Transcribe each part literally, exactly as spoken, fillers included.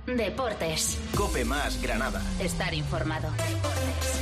Deportes. COPE más Granada. Estar informado. Deportes.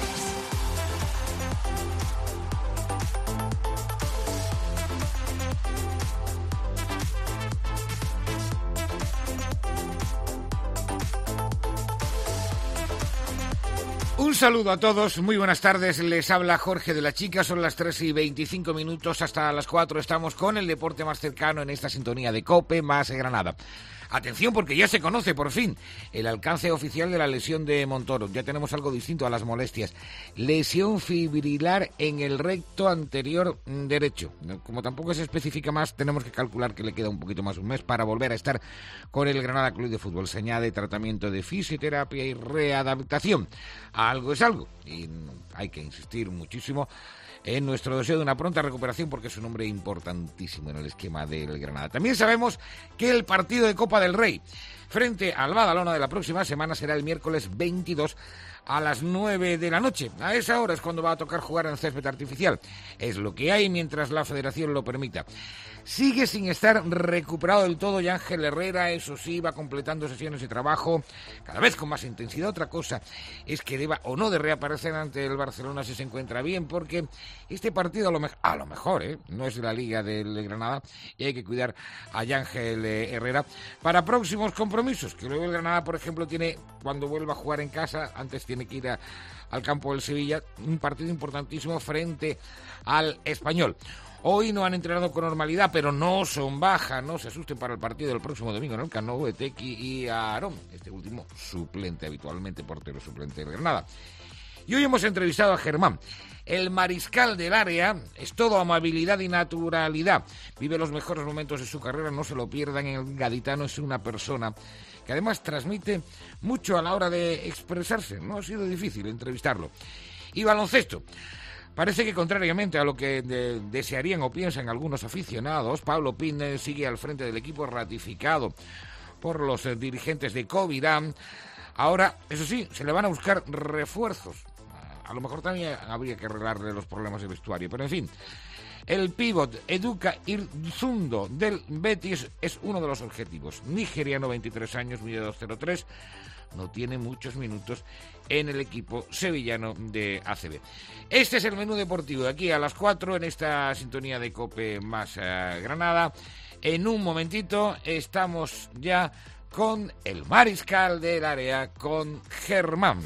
Un saludo a todos, muy buenas tardes, les habla Jorge de la Chica, son las tres y veinticinco minutos, hasta las cuatro estamos con el deporte más cercano en esta sintonía de COPE más Granada. Atención, porque ya se conoce por fin el alcance oficial de la lesión de Montoro. Ya tenemos algo distinto a las molestias. Lesión fibrilar en el recto anterior derecho. Como tampoco se especifica más, tenemos que calcular que le queda un poquito más un mes para volver a estar con el Granada Club de Fútbol. Se añade tratamiento de fisioterapia y readaptación. Algo es algo y hay que insistir muchísimo en nuestro deseo de una pronta recuperación, porque es un hombre importantísimo en el esquema del Granada. También sabemos que el partido de Copa del Rey frente al Badalona de la próxima semana será el miércoles veintidós a las nueve de la noche. A esa hora es cuando va a tocar jugar en césped artificial. Es lo que hay mientras la Federación lo permita. Sigue sin estar recuperado del todo y Ángel Herrera, eso sí, va completando sesiones de trabajo cada vez con más intensidad. Otra cosa es que deba o no de reaparecer ante el Barcelona si se encuentra bien, porque este partido a lo, me- a lo mejor ¿eh? no es la Liga del Granada y hay que cuidar a Ángel eh, Herrera para próximos compromisos, que luego el Granada, por ejemplo, tiene, cuando vuelva a jugar en casa, antes tiene que ir a, al campo del Sevilla, un partido importantísimo frente al Español. Hoy no han entrenado con normalidad, pero no son bajas, no se asusten para el partido del próximo domingo en el Camp Nou, Etequi y Aarón, este último suplente, habitualmente portero suplente de Granada. Y hoy hemos entrevistado a Germán, el mariscal del área, es todo amabilidad y naturalidad. Vive los mejores momentos de su carrera, no se lo pierdan. El gaditano es una persona que además transmite mucho a la hora de expresarse, no ha sido difícil entrevistarlo. Y baloncesto. Parece que, contrariamente a lo que de, desearían o piensan algunos aficionados, Pablo Pin sigue al frente del equipo ratificado por los eh, dirigentes de Covirán. Ahora, eso sí, se le van a buscar refuerzos. A lo mejor también habría que arreglarle los problemas de vestuario, pero en fin. El pívot Eduka Irzundo del Betis es uno de los objetivos. Nigeriano, veintitrés años, mide dos cero tres, no tiene muchos minutos en el equipo sevillano de A C B. Este es el menú deportivo de aquí a las cuatro en esta sintonía de COPE más uh, Granada. En un momentito estamos ya con el mariscal del área, con Germán.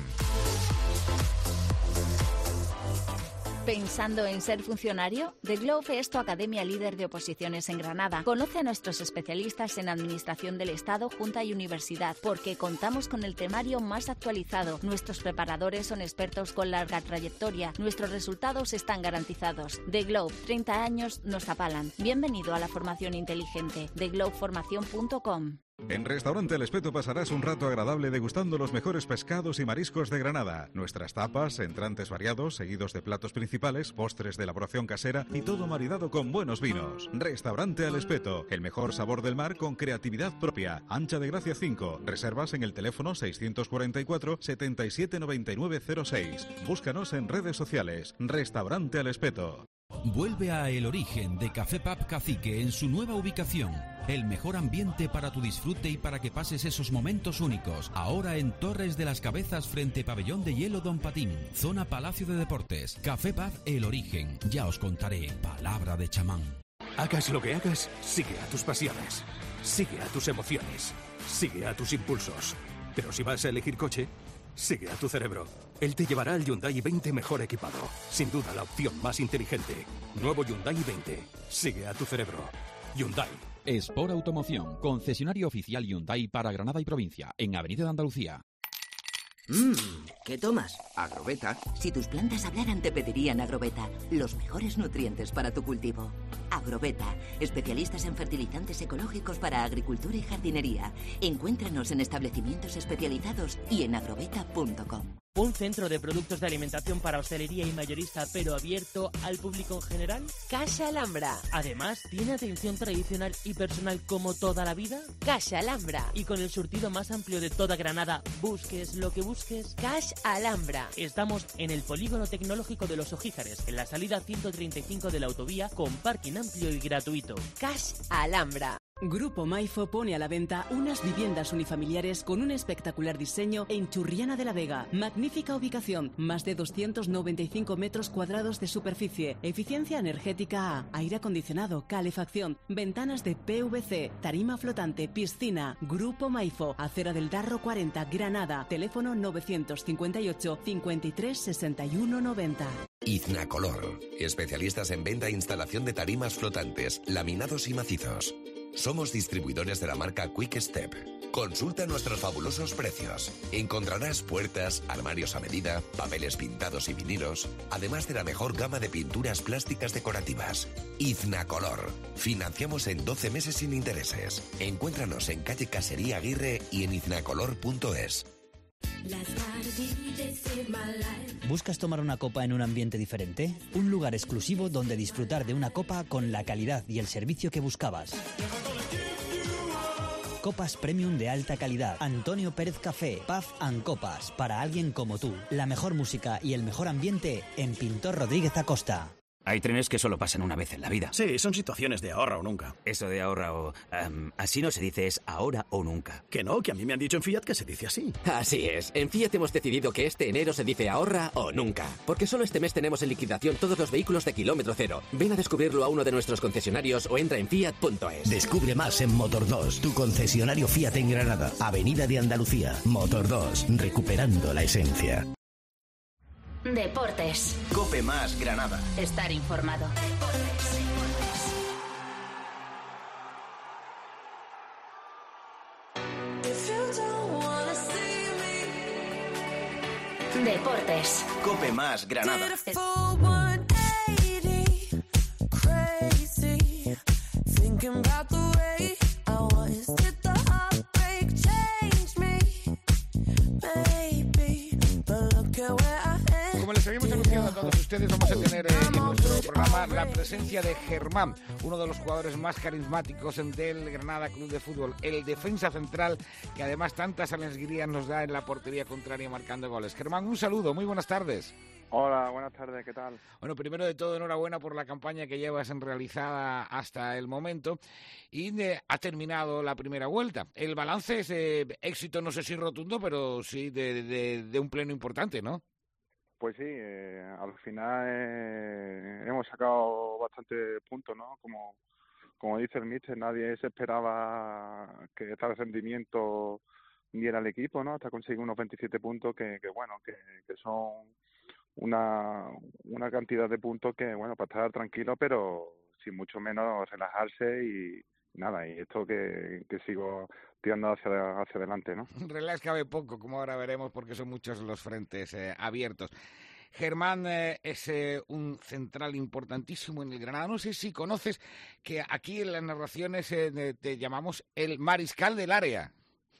¿Pensando en ser funcionario? The Globe es tu academia líder de oposiciones en Granada. Conoce a nuestros especialistas en Administración del Estado, Junta y Universidad, porque contamos con el temario más actualizado. Nuestros preparadores son expertos con larga trayectoria. Nuestros resultados están garantizados. The Globe, treinta años nos avalan. Bienvenido a la formación inteligente. the globe formación punto com. En Restaurante El Espeto pasarás un rato agradable degustando los mejores pescados y mariscos de Granada. Nuestras tapas, entrantes variados, seguidos de platos principales, postres de elaboración casera y todo maridado con buenos vinos. Restaurante El Espeto, el mejor sabor del mar con creatividad propia. Ancha de Gracia cinco. Reservas en el teléfono seiscientos cuarenta y cuatro, setenta y siete noventa y nueve cero seis. Búscanos en redes sociales. Restaurante El Espeto. Vuelve a El Origen de Café Pub Cacique en su nueva ubicación. El mejor ambiente para tu disfrute y para que pases esos momentos únicos. Ahora en Torres de las Cabezas frente Pabellón de Hielo Don Patín. Zona Palacio de Deportes. Café Pub El Origen. Ya os contaré. Palabra de chamán. Hagas lo que hagas, sigue a tus pasiones. Sigue a tus emociones. Sigue a tus impulsos. Pero si vas a elegir coche, sigue a tu cerebro. Él te llevará al Hyundai i veinte mejor equipado. Sin duda la opción más inteligente. Nuevo Hyundai i veinte. Sigue a tu cerebro. Hyundai. Sport Automoción, concesionario oficial Hyundai para Granada y provincia, en Avenida de Andalucía. Mmm, ¿qué tomas? Agrobeta. Si tus plantas hablaran te pedirían Agrobeta, los mejores nutrientes para tu cultivo. Agrobeta, especialistas en fertilizantes ecológicos para agricultura y jardinería. Encuéntranos en establecimientos especializados y en agrobeta punto com. ¿Un centro de productos de alimentación para hostelería y mayorista, pero abierto al público en general? Casa Alhambra. Además, ¿tiene atención tradicional y personal como toda la vida? Casa Alhambra. Y con el surtido más amplio de toda Granada, busques lo que busques. Casa Alhambra. Estamos en el Polígono Tecnológico de Los Ojíjares, en la salida ciento treinta y cinco de la autovía, con parking amplio y gratuito. Casa Alhambra. Grupo Maifo pone a la venta unas viviendas unifamiliares con un espectacular diseño en Churriana de la Vega. Magnífica ubicación, más de doscientos noventa y cinco metros cuadrados de superficie, eficiencia energética A, aire acondicionado, calefacción, ventanas de P V C, tarima flotante, piscina. Grupo Maifo, Acera del Darro cuarenta, Granada, teléfono novecientos cincuenta y ocho, cincuenta y tres, sesenta y uno, noventa. Iznacolor, especialistas en venta e instalación de tarimas flotantes, laminados y macizos. Somos distribuidores de la marca Quick Step. Consulta nuestros fabulosos precios. Encontrarás puertas, armarios a medida, papeles pintados y vinilos, además de la mejor gama de pinturas plásticas decorativas. Iznacolor. Financiamos en doce meses sin intereses. Encuéntranos en calle Casería Aguirre y en iznacolor punto es. ¿Buscas tomar una copa en un ambiente diferente? Un lugar exclusivo donde disfrutar de una copa con la calidad y el servicio que buscabas. Copas premium de alta calidad. Antonio Pérez Café, Pub and Copas. Para alguien como tú. La mejor música y el mejor ambiente en Pintor Rodríguez Acosta. Hay trenes que solo pasan una vez en la vida. Sí, son situaciones de ahorra o nunca. Eso de ahorra o... Um, así no se dice, es ahora o nunca. Que no, que a mí me han dicho en Fiat que se dice así. Así es. En Fiat hemos decidido que este enero se dice ahorra o nunca. Porque solo este mes tenemos en liquidación todos los vehículos de kilómetro cero. Ven a descubrirlo a uno de nuestros concesionarios o entra en fiat punto es. Descubre más en Motor dos, tu concesionario Fiat en Granada. Avenida de Andalucía. Motor dos, recuperando la esencia. Deportes. Cope Más Granada. Estar informado. Deportes. Deportes. Cope Más Granada. Como les habíamos anunciado a todos ustedes, vamos a tener eh, en nuestro programa la presencia de Germán, uno de los jugadores más carismáticos del Granada Club de Fútbol, el defensa central que además tantas alegrías nos da en la portería contraria marcando goles. Germán, un saludo, muy buenas tardes. Hola, buenas tardes, ¿qué tal? Bueno, primero de todo, enhorabuena por la campaña que llevas en realizada hasta el momento y de, ha terminado la primera vuelta. El balance es de éxito, no sé si rotundo, pero sí de, de, de un pleno importante, ¿no? Pues sí, eh, al final eh, hemos sacado bastantes puntos, ¿no? Como, como dice el míster, nadie se esperaba que tal rendimiento diera el equipo, ¿no? Hasta conseguir unos veintisiete puntos que, que bueno, que, que son una, una cantidad de puntos que, bueno, para estar tranquilo, pero sin mucho menos relajarse y nada, y esto que, que sigo tirando hacia, hacia adelante, ¿no? Relax cabe poco, como ahora veremos, porque son muchos los frentes eh, abiertos. Germán eh, es eh, un central importantísimo en el Granada. No sé si conoces que aquí en las narraciones eh, te llamamos el mariscal del área.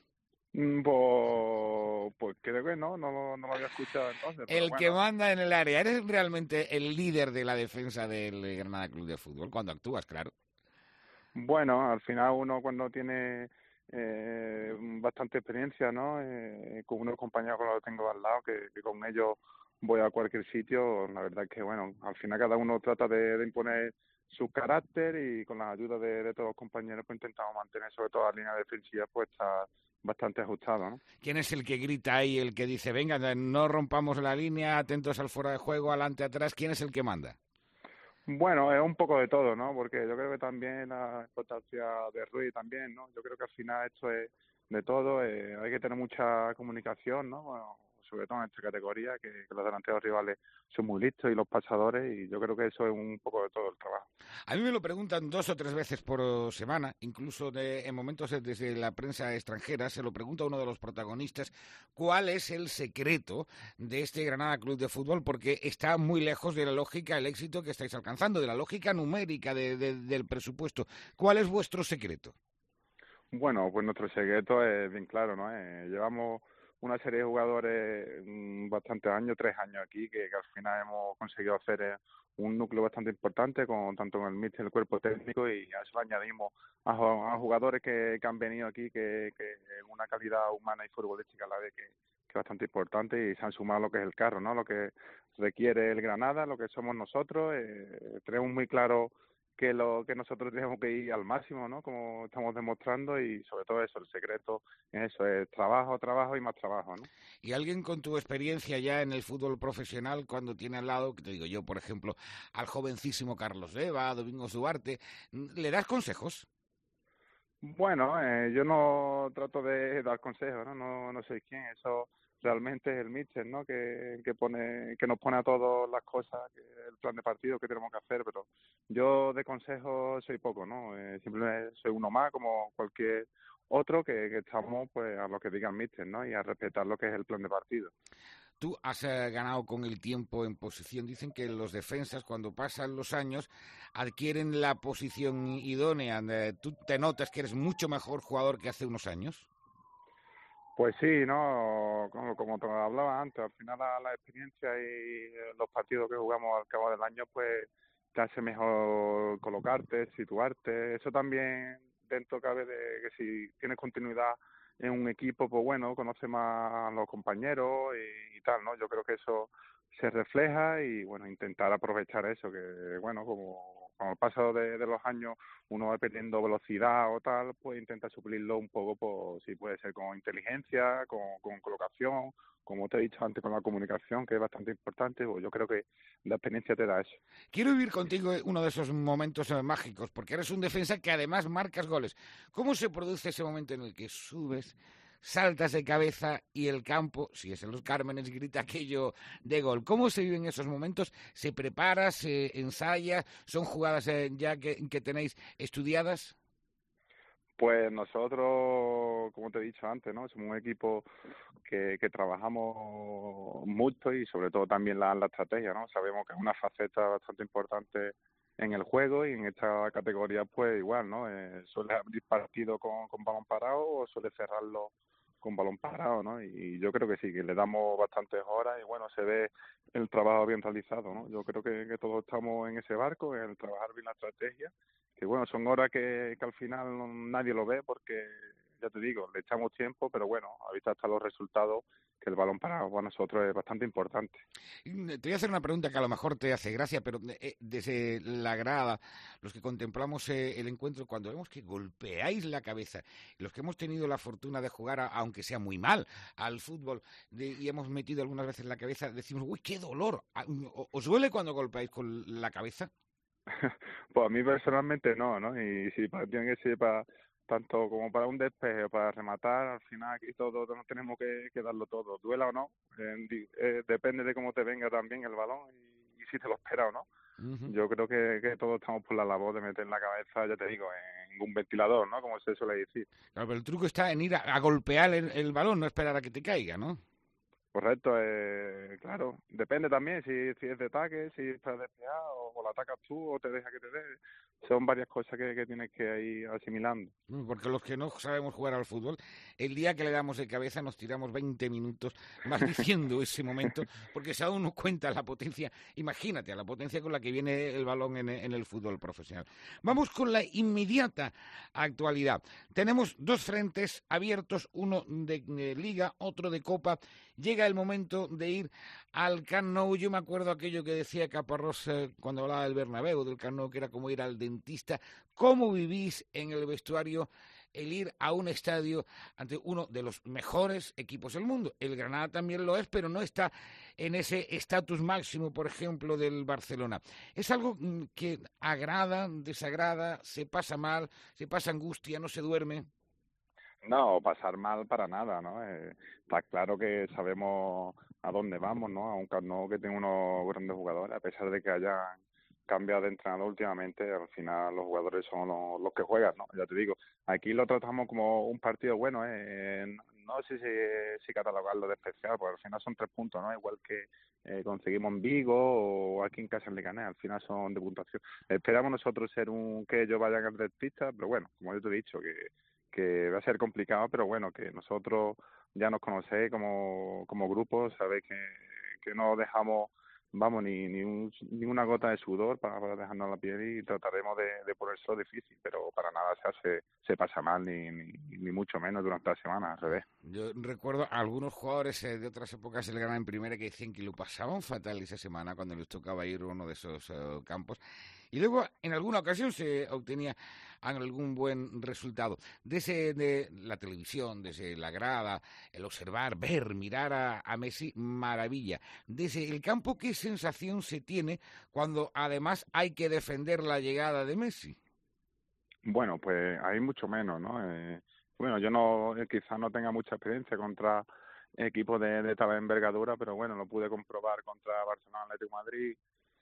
Pues, pues creo que no, no, no lo había escuchado entonces. El bueno. que manda en el área. Eres realmente el líder de la defensa del Granada Club de Fútbol, cuando actúas, claro. Bueno, al final uno cuando tiene eh, bastante experiencia, ¿no? Eh, con unos compañeros que los tengo al lado, que, que con ellos voy a cualquier sitio, la verdad es que, bueno, al final cada uno trata de, de imponer su carácter y con la ayuda de, de todos los compañeros pues intentamos mantener sobre todo la línea defensiva pues está bastante ajustada, ¿no? ¿Quién es el que grita ahí, el que dice, venga, no rompamos la línea, atentos al fuera de juego, adelante, atrás? ¿Quién es el que manda? Bueno, es un poco de todo, ¿no? Porque yo creo que también la importancia de Ruiz también, ¿no? Yo creo que al final esto es de todo, eh, hay que tener mucha comunicación, ¿no? Bueno, sobre todo en esta categoría, que, que los delanteros rivales son muy listos y los pasadores, y yo creo que eso es un poco de todo el trabajo. A mí me lo preguntan dos o tres veces por semana, incluso de, en momentos desde la prensa extranjera, se lo pregunta uno de los protagonistas, ¿cuál es el secreto de este Granada Club de Fútbol? Porque está muy lejos de la lógica, el éxito que estáis alcanzando, de la lógica numérica de, de, del presupuesto. ¿Cuál es vuestro secreto? Bueno, pues nuestro secreto es bien claro, ¿no? Eh, llevamos una serie de jugadores mmm, bastantes años, tres años aquí, que, que al final hemos conseguido hacer eh, un núcleo bastante importante, con tanto con el míster y el cuerpo técnico, y a eso añadimos a, a jugadores que, que han venido aquí, que, que una calidad humana y futbolística a la vez que, que es bastante importante, y se han sumado lo que es el carro, ¿no? Lo que requiere el Granada, lo que somos nosotros. Eh, tenemos muy claro que lo que nosotros tenemos que ir al máximo, ¿no? Como estamos demostrando, y sobre todo eso, el secreto es eso, es trabajo, trabajo y más trabajo, ¿no? Y alguien con tu experiencia ya en el fútbol profesional, cuando tiene al lado, que te digo yo, por ejemplo, al jovencísimo Carlos Leva, a Domingos Duarte, ¿le das consejos? Bueno, eh, yo no trato de dar consejos, ¿no? No, no soy quién, eso realmente es el míster, ¿no? Que, que pone, que nos pone a todos las cosas, que el plan de partido que tenemos que hacer, pero yo de consejos soy poco, ¿no? Eh, simplemente soy uno más, como cualquier otro, que, que estamos pues a lo que diga el míster, ¿no? Y a respetar lo que es el plan de partido. Tú has eh, ganado con el tiempo en posición. Dicen que los defensas, cuando pasan los años, adquieren la posición idónea. Eh, ¿Tú te notas que eres mucho mejor jugador que hace unos años? Pues sí, ¿no? Como, como te hablaba antes, al final la, la experiencia y los partidos que jugamos al cabo del año, pues te hace mejor colocarte, situarte. Eso también dentro cabe de que si tienes continuidad en un equipo, pues bueno, conoce más a los compañeros y, y tal, ¿no? Yo creo que eso se refleja y, bueno, intentar aprovechar eso, que, bueno, como con el paso de, de los años uno va perdiendo velocidad o tal, pues intenta suplirlo un poco, pues si puede ser con inteligencia, con, con colocación, como te he dicho antes, con la comunicación, que es bastante importante. Pues yo creo que la experiencia te da eso. Quiero vivir contigo uno de esos momentos eh, mágicos, porque eres un defensa que además marcas goles. ¿Cómo se produce ese momento en el que subes, saltas de cabeza y el campo, si es en los Cármenes, grita aquello de gol? ¿Cómo se viven esos momentos? ¿Se prepara, se ensaya? ¿Son jugadas eh, ya que, que tenéis estudiadas? Pues nosotros, como te he dicho antes, ¿no? Somos un equipo que, que trabajamos mucho y sobre todo también la, la estrategia, ¿no? Sabemos que es una faceta bastante importante en el juego y en esta categoría pues igual, ¿no? Eh, suele abrir partido con, con balón parado o suele cerrarlo con balón parado, ¿no? Y yo creo que sí, que le damos bastantes horas y bueno, se ve el trabajo bien realizado, ¿no? Yo creo que, que todos estamos en ese barco, en el trabajar bien la estrategia, que bueno, son horas que, que al final no, nadie lo ve porque, ya te digo, le echamos tiempo, pero bueno, ahorita están los resultados, que el balón parado para nosotros es bastante importante. Te voy a hacer una pregunta que a lo mejor te hace gracia, pero eh, desde la grada, los que contemplamos eh, el encuentro, cuando vemos que golpeáis la cabeza, los que hemos tenido la fortuna de jugar, a, aunque sea muy mal, al fútbol, de, y hemos metido algunas veces la cabeza, decimos, uy, qué dolor. ¿Os duele cuando golpeáis con la cabeza? Pues a mí personalmente no, ¿no? Y si tiene que ser para tanto como para un despeje o para rematar, al final aquí todos no tenemos que, que darlo todo, duela o no, eh, eh, depende de cómo te venga también el balón y, y si te lo espera o no. Uh-huh. Yo creo que, que todos estamos por la labor de meter la cabeza, ya te digo, en un ventilador, ¿no? Como se suele decir. Claro, pero el truco está en ir a, a golpear el, el balón, no esperar a que te caiga, ¿no? Correcto, eh, claro, depende también si, si es de ataque, si estás despejado o, o la atacas tú o te deja que te dé. Son varias cosas que, que tienes que ir asimilando. Porque los que no sabemos jugar al fútbol, el día que le damos de cabeza nos tiramos veinte minutos maldiciendo ese momento, porque si a uno cuenta la potencia, imagínate, a la potencia con la que viene el balón en, en el fútbol profesional. Vamos con la inmediata actualidad. Tenemos dos frentes abiertos, uno de, de Liga, otro de Copa. Llega el momento de ir al Camp Nou. Yo me acuerdo aquello que decía Caparrós eh, cuando hablaba del Bernabéu, del Camp Nou, que era como ir al dentista. ¿Cómo vivís en el vestuario el ir a un estadio ante uno de los mejores equipos del mundo? El Granada también lo es, pero no está en ese estatus máximo, por ejemplo, del Barcelona. ¿Es algo que agrada, desagrada, se pasa mal, se pasa angustia, no se duerme? No, pasar mal para nada, ¿no? Eh, está claro que sabemos a dónde vamos, ¿no? A un Camp Nou que tiene unos grandes jugadores, a pesar de que hayan cambiado de entrenador últimamente, al final los jugadores son los, los que juegan, ¿no? Ya te digo, aquí lo tratamos como un partido bueno, ¿eh? No sé si, si catalogarlo de especial, porque al final son tres puntos, ¿no? Igual que eh, conseguimos en Vigo o aquí en casa en Leganés, al final son de puntuación. Esperamos nosotros ser un que ellos vayan al dentista, pero bueno, como yo te he dicho, que que va a ser complicado, pero bueno, que nosotros ya nos conocéis como, como grupo, sabéis que, que no dejamos, vamos, ni ni, un, ni una gota de sudor para, para dejarnos la piel y trataremos de, de ponerlo difícil, pero para nada se hace, se pasa mal, ni, ni, ni mucho menos durante la semana, al revés. Yo recuerdo a algunos jugadores eh, de otras épocas del Granada en primera que decían que lo pasaban fatal esa semana cuando les tocaba ir a uno de esos uh, campos. Y luego, en alguna ocasión se obtenía algún buen resultado. Desde de la televisión, desde la grada, el observar, ver, mirar a, a Messi, maravilla. Desde el campo, ¿qué sensación se tiene cuando además hay que defender la llegada de Messi? Bueno, pues hay mucho menos, ¿no? Eh, bueno, yo no, eh, quizás no tenga mucha experiencia contra equipos de, de tal envergadura, pero bueno, lo pude comprobar contra Barcelona, Atlético de Madrid.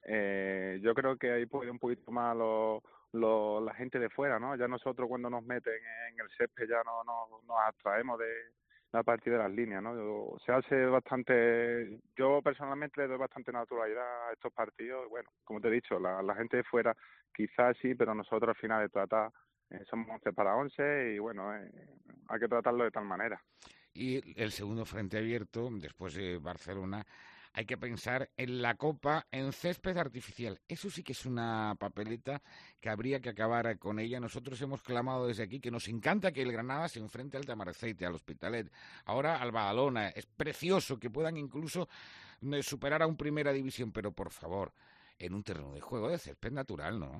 Eh, yo creo que ahí puede un poquito más lo, lo, la gente de fuera, ¿no? Ya nosotros cuando nos meten en el césped ya no, no nos abstraemos de a partir de las líneas, ¿no? Yo, se hace bastante, yo personalmente le doy bastante naturalidad a estos partidos. Bueno, como te he dicho, la, la gente de fuera quizás sí, pero nosotros al final de tratar eh, somos once para once y bueno, eh, hay que tratarlo de tal manera. Y el segundo frente abierto, después de Barcelona, hay que pensar en la Copa en césped artificial. Eso sí que es una papeleta que habría que acabar con ella. Nosotros hemos clamado desde aquí que nos encanta que el Granada se enfrente al Tamareceite, al Hospitalet, ahora al Badalona. Es precioso que puedan incluso superar a un Primera División, pero por favor, en un terreno de juego de césped natural, ¿no?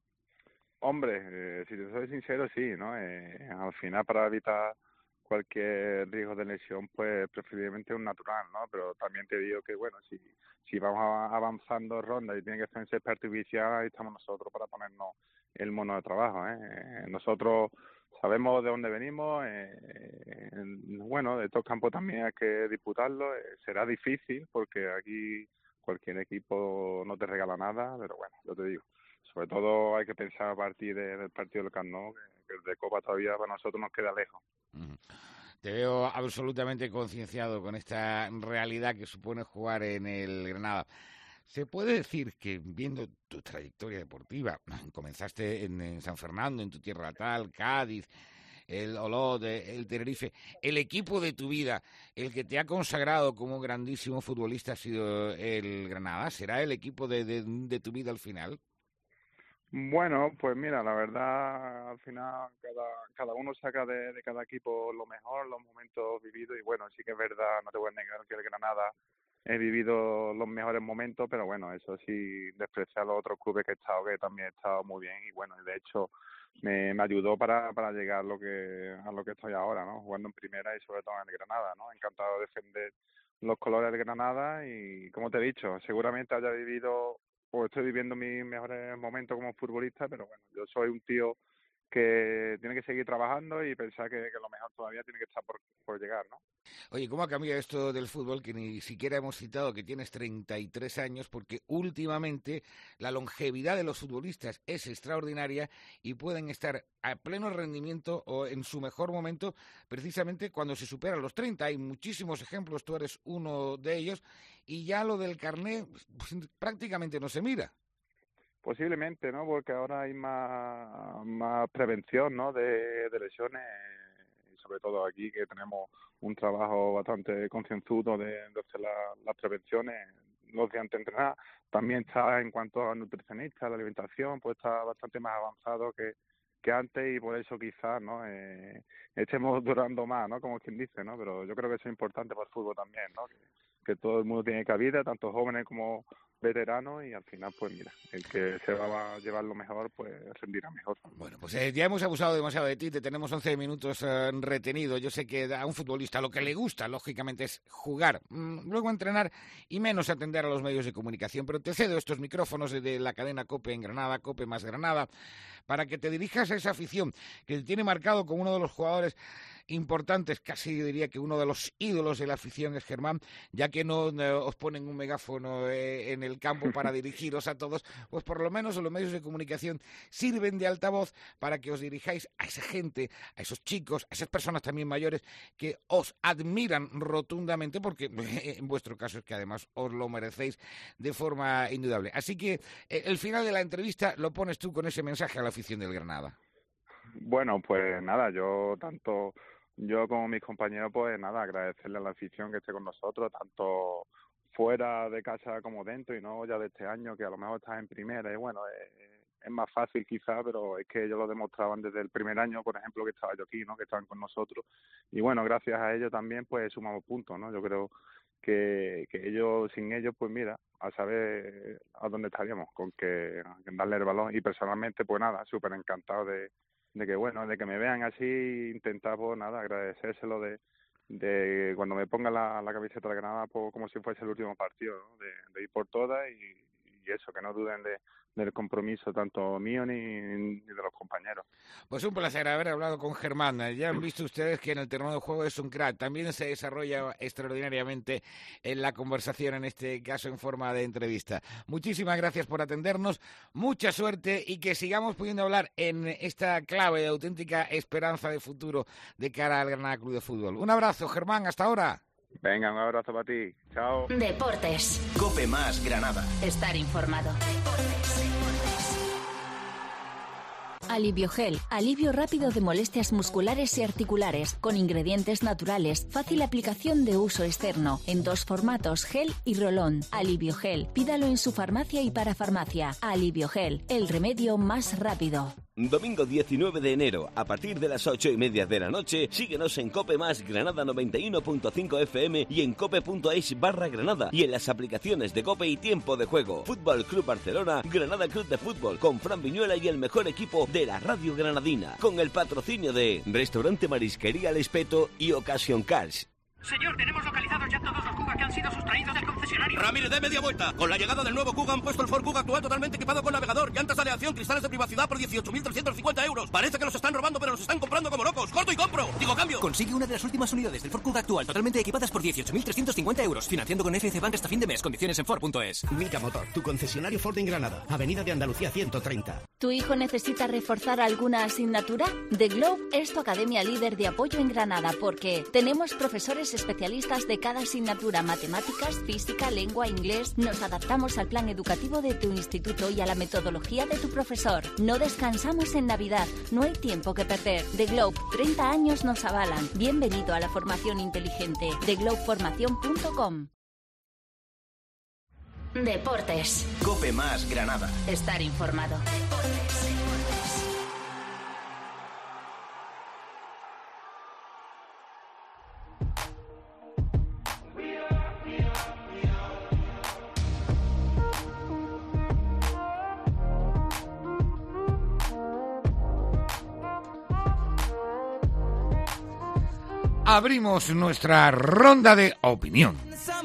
Hombre, eh, si te soy sincero, sí, ¿no? Eh, al final, para evitar cualquier riesgo de lesión, pues preferiblemente un natural, ¿no? Pero también te digo que, bueno, si si vamos avanzando rondas y tiene que ser en césped artificial, ahí estamos nosotros para ponernos el mono de trabajo, ¿eh? Nosotros sabemos de dónde venimos, eh, bueno, de estos campos también hay que disputarlo, eh, será difícil porque aquí cualquier equipo no te regala nada, pero bueno, yo te digo, sobre todo hay que pensar a partir de, del partido del Camp Nou, que, que el de Copa todavía para nosotros nos queda lejos. Uh-huh. Te veo absolutamente concienciado con esta realidad que supone jugar en el Granada. ¿Se puede decir que, viendo tu trayectoria deportiva, comenzaste en, en San Fernando, en tu tierra natal, Cádiz, el Olot, el Tenerife, el equipo de tu vida, el que te ha consagrado como un grandísimo futbolista ha sido el Granada? ¿Será el equipo de, de, de tu vida al final? Bueno, pues mira, la verdad, al final cada cada uno saca de, de cada equipo lo mejor, los momentos vividos, y bueno, sí que es verdad, no te voy a negar que el Granada he vivido los mejores momentos, pero bueno, eso sí, despreciar los otros clubes que he estado, que también he estado muy bien, y bueno, de hecho me, me ayudó para, para llegar a lo que a lo que estoy ahora, ¿no? Jugando en primera y sobre todo en el Granada, ¿no? Encantado de defender los colores del Granada y, como te he dicho, seguramente haya vivido o estoy viviendo mis mejores momentos como futbolista, pero bueno, yo soy un tío que tiene que seguir trabajando y pensar que, que lo mejor todavía tiene que estar por, por llegar, ¿no? Oye, ¿cómo ha cambiado esto del fútbol? Que ni siquiera hemos citado que tienes treinta y tres años, porque últimamente la longevidad de los futbolistas es extraordinaria y pueden estar a pleno rendimiento o en su mejor momento precisamente cuando se superan los treinta. Hay muchísimos ejemplos, tú eres uno de ellos, y ya lo del carné pues, prácticamente no se mira. Posiblemente, ¿no? Porque ahora hay más, más prevención, ¿no? De, de lesiones, y sobre todo aquí que tenemos un trabajo bastante concienzudo de, de hacer la, las prevenciones los días antes de entrenar. También está en cuanto a nutricionistas, la alimentación, pues está bastante más avanzado que, que antes y por eso quizás, ¿no? Eh, estemos durando más, ¿no? Como quien dice, ¿no? Pero yo creo que eso es importante para el fútbol también, ¿no? Que, que todo el mundo tiene cabida, tanto jóvenes como veteranos, y al final, pues mira, el que se va a llevar lo mejor, pues rendirá mejor. Bueno, pues eh, ya hemos abusado demasiado de ti, te tenemos once minutos eh, retenido. Yo sé que a un futbolista lo que le gusta, lógicamente, es jugar, mmm, luego entrenar y menos atender a los medios de comunicación, pero te cedo estos micrófonos de, de la cadena COPE en Granada, COPE más Granada, para que te dirijas a esa afición que te tiene marcado como uno de los jugadores importantes, casi diría que uno de los ídolos de la afición es Germán, ya que no eh, os ponen un megáfono eh, en el campo para dirigiros a todos, pues por lo menos los medios de comunicación sirven de altavoz para que os dirijáis a esa gente, a esos chicos, a esas personas también mayores que os admiran rotundamente, porque eh, en vuestro caso es que además os lo merecéis de forma indudable. Así que eh, el final de la entrevista lo pones tú con ese mensaje a la afición del Granada. Bueno, pues nada, yo tanto yo como mis compañeros, pues nada, agradecerle a la afición que esté con nosotros, tanto fuera de casa como dentro, y no ya de este año, que a lo mejor estás en primera, y bueno, es, es más fácil quizá, pero es que ellos lo demostraban desde el primer año, por ejemplo, que estaba yo aquí, ¿no? Que estaban con nosotros, y bueno, gracias a ellos también, pues sumamos puntos, ¿no? Yo creo que, que ellos, sin ellos, pues mira, a saber a dónde estaríamos, con que, que darle el balón. Y personalmente, pues nada, súper encantado de, de que, bueno, de que me vean así, intentar, pues nada, agradecérselo de, de cuando me ponga la, la camiseta de Granada, pues como si fuese el último partido, ¿no? de, de ir por todas y, y eso, que no duden de del compromiso tanto mío ni, ni de los compañeros. Pues un placer haber hablado con Germán. Ya han visto ustedes que en el terreno de juego es un crack. También se desarrolla extraordinariamente en la conversación, en este caso en forma de entrevista. Muchísimas gracias por atendernos, mucha suerte y que sigamos pudiendo hablar en esta clave de auténtica esperanza de futuro de cara al Granada Club de Fútbol. Un abrazo, Germán, hasta ahora. Venga, un abrazo para ti. Chao. Deportes. Cope Más Granada. Estar informado. Alivio Gel, alivio rápido de molestias musculares y articulares, con ingredientes naturales, fácil aplicación de uso externo, en dos formatos, gel y rolón. Alivio Gel, pídalo en su farmacia y para farmacia. Alivio Gel, el remedio más rápido. Domingo diecinueve de enero, a partir de las ocho y media de la noche, síguenos en Cope Más Granada noventa y uno punto cinco F M y en cope.es barra Granada y en las aplicaciones de Cope y Tiempo de Juego. Fútbol Club Barcelona, Granada Club de Fútbol, con Fran Viñuela y el mejor equipo de la radio granadina, con el patrocinio de Restaurante Marisquería El Espeto y Occasion Cars. Señor, tenemos localizados ya todos los Kuga que han sido sustraídos del concesionario. Ramírez, dé media vuelta. Con la llegada del nuevo Kuga han puesto el Ford Kuga actual totalmente equipado con navegador, llantas de aleación, cristales de privacidad por dieciocho mil trescientos cincuenta euros. Parece que los están robando, pero los están comprando como locos. ¡Corto y compro! Digo, cambio. Consigue una de las últimas unidades del Ford Kuga actual totalmente equipadas por dieciocho mil trescientos cincuenta euros. Financiando con F C Bank hasta fin de mes. Condiciones en Ford punto es. Mica Motor, tu concesionario Ford en Granada. Avenida de Andalucía ciento treinta. ¿Tu hijo necesita reforzar alguna asignatura? The Globe es tu academia líder de apoyo en Granada porque tenemos profesores especialistas de cada asignatura: matemáticas, física, lengua, inglés. Nos adaptamos al plan educativo de tu instituto y a la metodología de tu profesor. No descansamos en Navidad, no hay tiempo que perder. The Globe, treinta años nos avalan. Bienvenido a la formación inteligente. the globe formación punto com. Deportes. Cope Más Granada. Estar informado. Deportes. Abrimos nuestra ronda de opinión.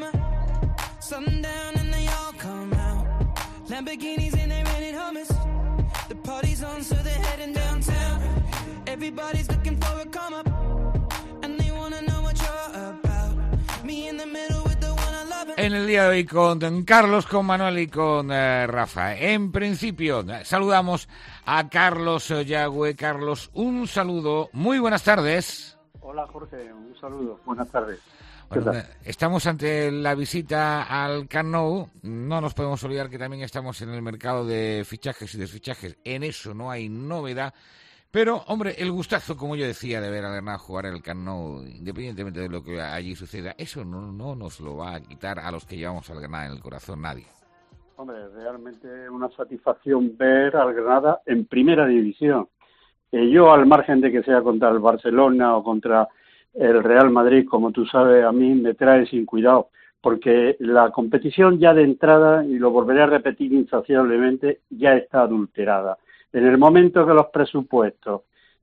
En el día de hoy con don Carlos, con Manuel y con eh, Rafa. En principio, saludamos a Carlos Yagüe. Carlos, un saludo. Muy buenas tardes. Hola Jorge, un saludo. Buenas tardes. Bueno, estamos ante la visita al Camp Nou. No nos podemos olvidar que también estamos en el mercado de fichajes y desfichajes. En eso no hay novedad. Pero, hombre, el gustazo, como yo decía, de ver a Granada jugar en el Camp Nou, independientemente de lo que allí suceda, eso no, no nos lo va a quitar a los que llevamos al Granada en el corazón nadie. Hombre, realmente una satisfacción ver al Granada en primera división. Eh, yo, al margen de que sea contra el Barcelona o contra el Real Madrid, como tú sabes, a mí me trae sin cuidado, porque la competición ya de entrada, y lo volveré a repetir insaciablemente, ya está adulterada. En el momento que los presupuestos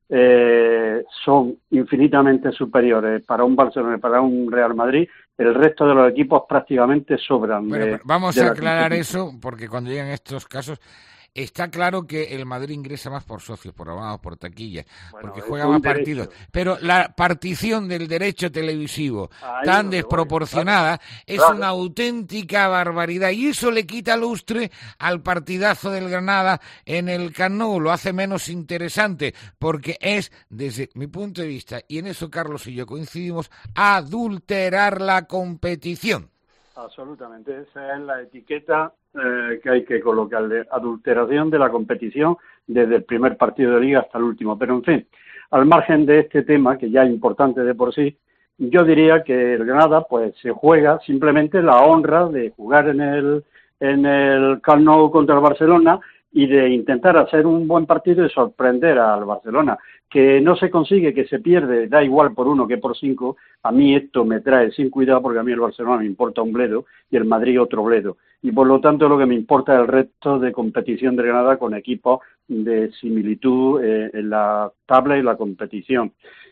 eh, son infinitamente superiores para un Barcelona y para un Real Madrid, el resto de los equipos prácticamente sobran. Bueno, de, vamos de a aclarar eso, porque cuando llegan estos casos, está claro que el Madrid ingresa más por socios, por abonados, por taquillas, bueno, porque juega más derecho. partidos. Pero la partición del derecho televisivo Ahí tan desproporcionada claro. es claro. una auténtica barbaridad. Y eso le quita lustre al partidazo del Granada en el Camp Nou. Lo hace menos interesante, porque es, desde mi punto de vista, y en eso Carlos y yo coincidimos, adulterar la competición. Absolutamente, esa es la etiqueta eh, que hay que colocarle, adulteración de la competición desde el primer partido de Liga hasta el último. Pero en fin, al margen de este tema, que ya es importante de por sí, yo diría que el Granada pues se juega simplemente la honra de jugar en el en el Camp Nou contra el Barcelona y de intentar hacer un buen partido y sorprender al Barcelona. Que no se consigue, que se pierde, da igual por uno que por cinco, a mí esto me trae sin cuidado porque a mí el Barcelona me importa un bledo y el Madrid otro bledo. Y por lo tanto lo que me importa es el resto de competición de Granada con equipos de similitud eh, en la tabla y la competición.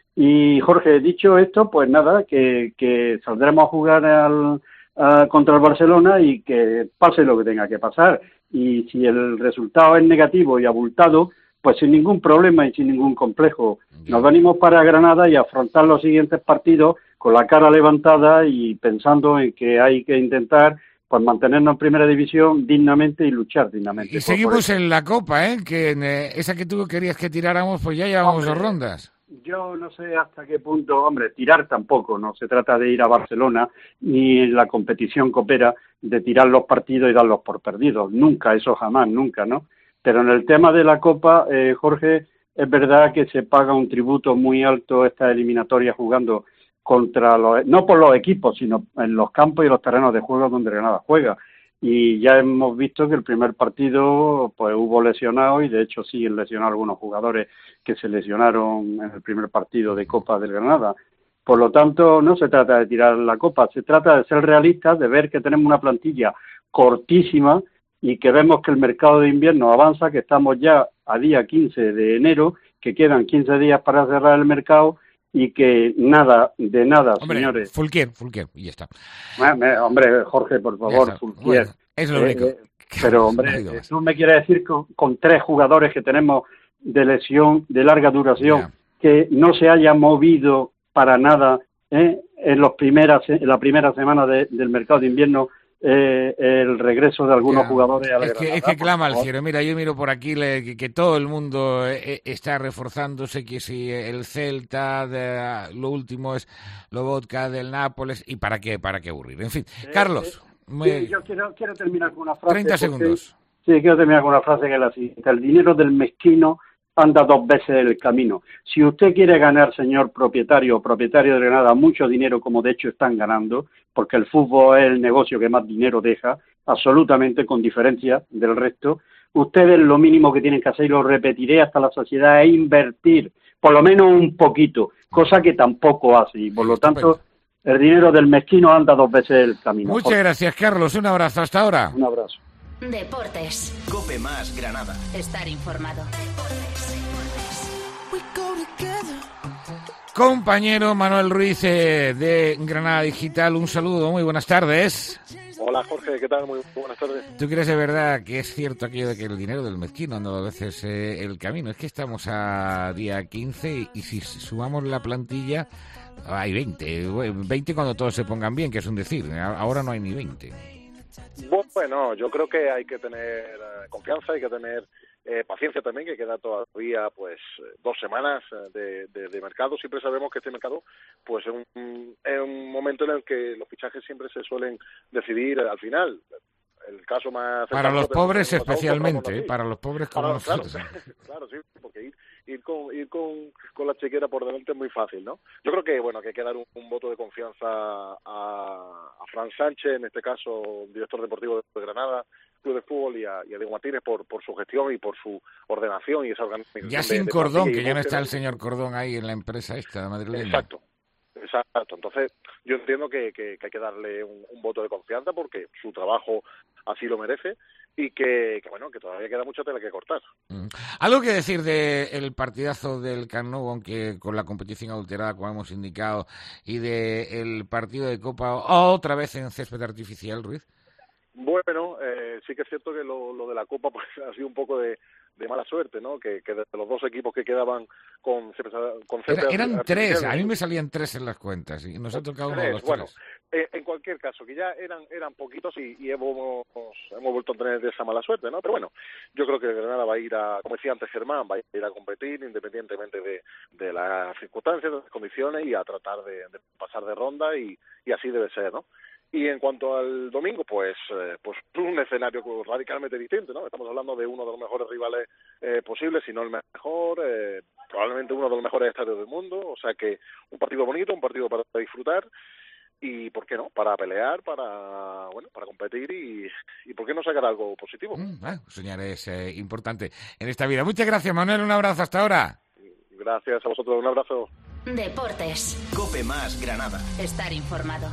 Y Jorge, dicho esto, pues nada, que, que saldremos a jugar al, a, contra el Barcelona y que pase lo que tenga que pasar. Y si el resultado es negativo y abultado, pues sin ningún problema y sin ningún complejo. Nos venimos para Granada y afrontar los siguientes partidos con la cara levantada y pensando en que hay que intentar pues mantenernos en primera división dignamente y luchar dignamente. Y seguimos en la Copa, ¿eh? Que en, eh, esa que tú querías que tiráramos, pues ya llevamos dos rondas. Yo no sé hasta qué punto, hombre, tirar tampoco, no se trata de ir a Barcelona ni en la competición copera de tirar los partidos y darlos por perdidos, nunca, eso jamás, nunca, ¿no? Pero en el tema de la Copa, eh, Jorge, es verdad que se paga un tributo muy alto esta eliminatoria jugando contra los, no por los equipos, sino en los campos y los terrenos de juego donde Granada juega. Y ya hemos visto que el primer partido pues hubo lesionados y de hecho siguen lesionados algunos jugadores que se lesionaron en el primer partido de Copa del Granada. Por lo tanto, no se trata de tirar la Copa, se trata de ser realistas, de ver que tenemos una plantilla cortísima y que vemos que el mercado de invierno avanza, que estamos ya a día quince de enero, que quedan quince días para cerrar el mercado y que nada, de nada, hombre, señores. Fulquier, Fulquier, y ya está. Eh, hombre, Jorge, por favor, Fulquier. Bueno, es lo único. Eh, pero, hombre, tú me quieres decir con, con tres jugadores que tenemos de lesión de larga duración, yeah, que no se haya movido para nada eh, en, los primeras, en la primera semana de, del mercado de invierno, Eh, el regreso de algunos yeah. jugadores a la es que, Granada, es que clama al cielo. Mira, yo miro por aquí le, que, que todo el mundo eh, está reforzándose, que si el Celta, de, lo último es Lobotka del Nápoles, y para qué, para qué aburrir. En fin, eh, Carlos. Eh, muy... sí, yo quiero, quiero terminar con una frase. treinta segundos. Sí, quiero terminar con una frase que es la siguiente. El dinero del mezquino anda dos veces el camino. Si usted quiere ganar, señor propietario o propietario de Granada, mucho dinero, como de hecho están ganando, porque el fútbol es el negocio que más dinero deja, absolutamente con diferencia del resto, ustedes lo mínimo que tienen que hacer, y lo repetiré hasta la saciedad, es invertir, por lo menos un poquito, cosa que tampoco hace, y por lo tanto, el dinero del mezquino anda dos veces el camino. Muchas Jorge. Gracias, Carlos. Un abrazo. Hasta ahora. Un abrazo. Deportes. Cope más Granada. Estar informado. Compañero Manuel Ruiz eh, de Granada Digital, un saludo, muy buenas tardes. Hola Jorge, ¿qué tal? Muy buenas tardes. ¿Tú crees de verdad que es cierto aquello de que el dinero del mezquino anda a veces eh, el camino? Es que estamos a día quince y, y si sumamos la plantilla hay veinte, veinte cuando todos se pongan bien, que es un decir, ahora no hay ni veinte. Bueno, yo creo que hay que tener confianza, hay que tener eh, paciencia también, que queda todavía pues dos semanas de, de, de mercado. Siempre sabemos que este mercado pues es un, es un momento en el que los fichajes siempre se suelen decidir al final. El caso más para los pobres especialmente, ¿eh? Para los pobres como para, nosotros. Claro, claro, sí, porque ir, ir, con, ir con, con la chequera por delante es muy fácil, ¿no? Yo creo que bueno que hay que dar un, un voto de confianza a, a Fran Sánchez, en este caso director deportivo de Granada, Club de Fútbol, y a, y a Diego Martínez por, por su gestión y por su ordenación y esa organización. Ya sin de, Cordón, de que ya no está el ¿no? señor Cordón ahí en la empresa esta madrileña. Exacto. Exacto, entonces yo entiendo que, que, que hay que darle un, un voto de confianza porque su trabajo así lo merece y que, que bueno, que todavía queda mucha tela que cortar. Mm. Algo que decir del partidazo del Camp Nou, aunque con la competición adulterada, como hemos indicado, y del partido de Copa otra vez en césped artificial, Ruiz. Bueno, eh, sí que es cierto que lo, lo de la Copa pues ha sido un poco de, de mala suerte, ¿no? Que, que de los dos equipos que quedaban con con Era, eran tres, a mí me salían tres en las cuentas y nos ha tocado uno de los bueno, tres. Eh, en cualquier caso, que ya eran eran poquitos y, y hemos hemos vuelto a tener esa mala suerte, ¿no? Pero bueno, yo creo que Granada va a ir a, como decía antes Germán, va a ir a competir independientemente de, de las circunstancias, de las condiciones y a tratar de, de pasar de ronda y, y así debe ser, ¿no? Y en cuanto al domingo, pues eh, pues un escenario radicalmente distinto, ¿no? Estamos hablando de uno de los mejores rivales eh, posibles, si no el mejor, eh, probablemente uno de los mejores estadios del mundo, o sea que un partido bonito, un partido para disfrutar, y ¿por qué no? Para pelear, para bueno, para competir y, y ¿por qué no sacar algo positivo? Mm, bueno, soñar es eh, importante en esta vida. Muchas gracias, Manuel, un abrazo hasta ahora. Gracias a vosotros, un abrazo. Deportes. Cope Más Granada. Estar informado.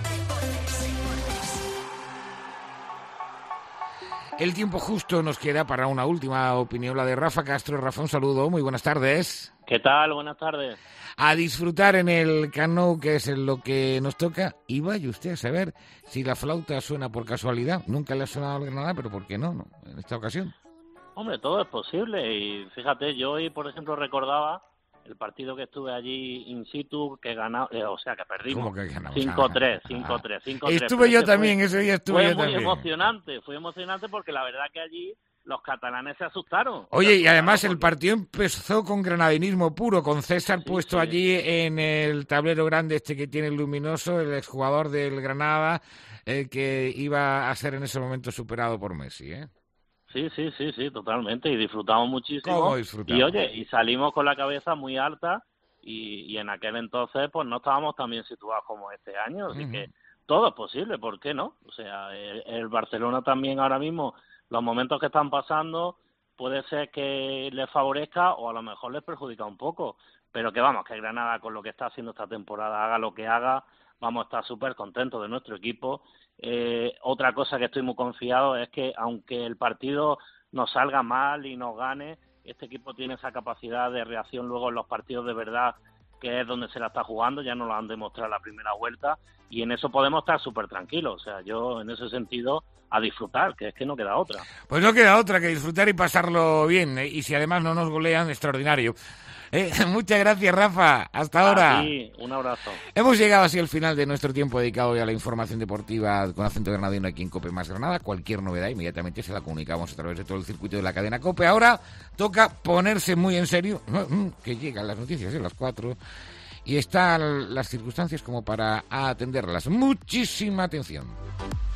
El tiempo justo nos queda para una última opinión, la de Rafa Castro. Rafa, un saludo, muy buenas tardes. ¿Qué tal? Buenas tardes. A disfrutar en el Camp Nou, que es en lo que nos toca, y vaya usted a saber si la flauta suena por casualidad. Nunca le ha sonado al Granada, pero ¿por qué no, no? En esta ocasión. Hombre, todo es posible, y fíjate, yo hoy, por ejemplo, recordaba el partido que estuve allí in situ, que ganamos, eh, o sea, que perdimos. ¿Cómo que ganamos? cinco tres, cinco tres, cinco tres. Estuve yo también, ese día estuve yo también. Fue muy emocionante, fue emocionante porque la verdad que allí los catalanes se asustaron. Oye, y además el partido empezó con granadinismo puro, con César sí, puesto sí. allí en el tablero grande este que tiene el luminoso, el exjugador del Granada, el que iba a ser en ese momento superado por Messi, ¿eh? Sí, sí, sí, sí, totalmente, y disfrutamos muchísimo. ¿Cómo disfrutamos? Y oye, y salimos con la cabeza muy alta y, y en aquel entonces pues no estábamos tan bien situados como este año, así uh-huh. que todo es posible, ¿por qué no? O sea, el, el Barcelona también ahora mismo, los momentos que están pasando, puede ser que les favorezca o a lo mejor les perjudica un poco, pero que vamos, que Granada con lo que está haciendo esta temporada, haga lo que haga, vamos a estar súper contentos de nuestro equipo. Eh, otra cosa que estoy muy confiado es que aunque el partido nos salga mal y nos gane, este equipo tiene esa capacidad de reacción luego en los partidos de verdad, que es donde se la está jugando, ya nos lo han demostrado en la primera vuelta, y en eso podemos estar súper tranquilos. O sea, yo en ese sentido a disfrutar, que es que no queda otra. Pues no queda otra que disfrutar y pasarlo bien, ¿eh? Y si además no nos golean, extraordinario. Eh, muchas gracias, Rafa. Hasta ahora. Sí, un abrazo. Hemos llegado así al final de nuestro tiempo dedicado a la información deportiva con acento granadino aquí en COPE Más Granada. Cualquier novedad inmediatamente se la comunicamos a través de todo el circuito de la cadena COPE. Ahora toca ponerse muy en serio, que llegan las noticias de las cuatro y están las circunstancias como para atenderlas. Muchísima atención.